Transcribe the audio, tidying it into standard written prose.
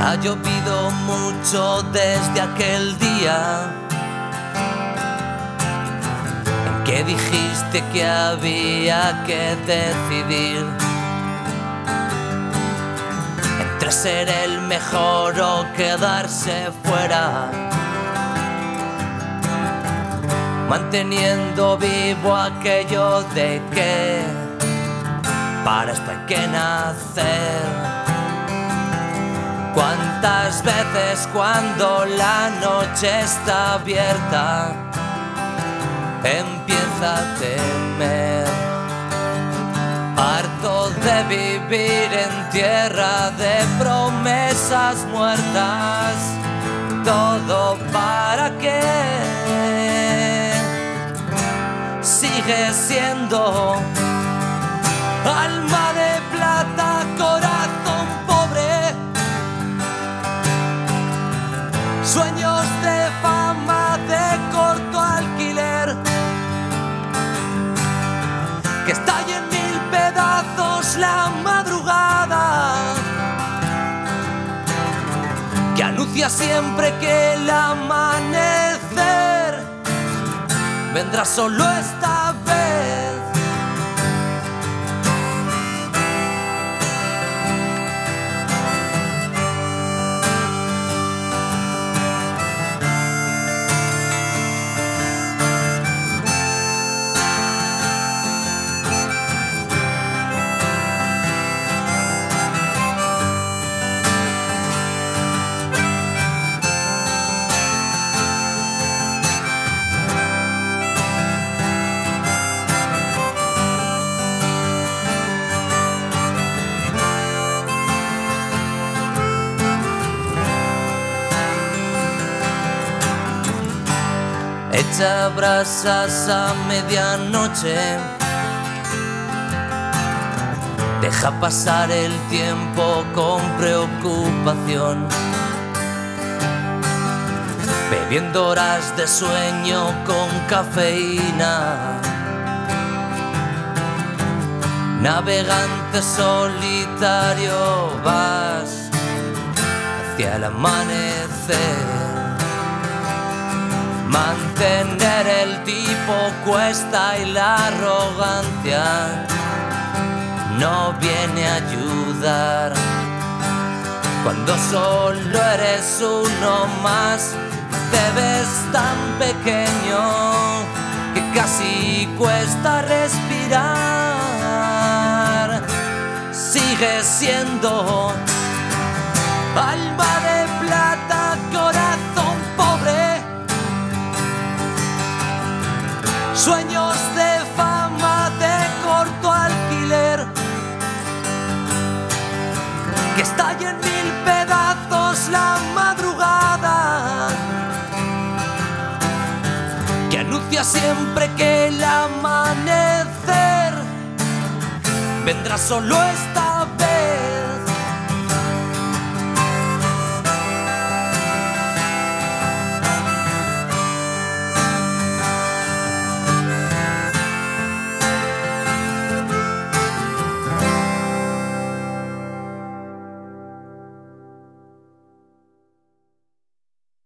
Ha llovido mucho desde aquel día en que dijiste que había que decidir entre ser el mejor o quedarse fuera, manteniendo vivo aquello de que para esto hay que nacer. ¿Cuántas veces cuando la noche está abierta empieza a temer? Harto de vivir en tierra de promesas muertas, ¿todo para qué? Sigue siendo alma de plata, corazón pobre, sueños de fama de corto alquiler, que estalla en mil pedazos la madrugada, que anuncia siempre que el amanecer vendrá solo esta vez. Echa brasas a medianoche, deja pasar el tiempo con preocupación, bebiendo horas de sueño con cafeína. Navegante solitario vas hacia el amanecer. Mantener el tipo cuesta y la arrogancia no viene a ayudar. Cuando solo eres uno más, te ves tan pequeño que casi cuesta respirar. Sigues siendo alma de plata, corazón pobre, sueños de fama de corto alquiler, que estalla en mil pedazos la madrugada, que anuncia siempre que el amanecer vendrá solo esta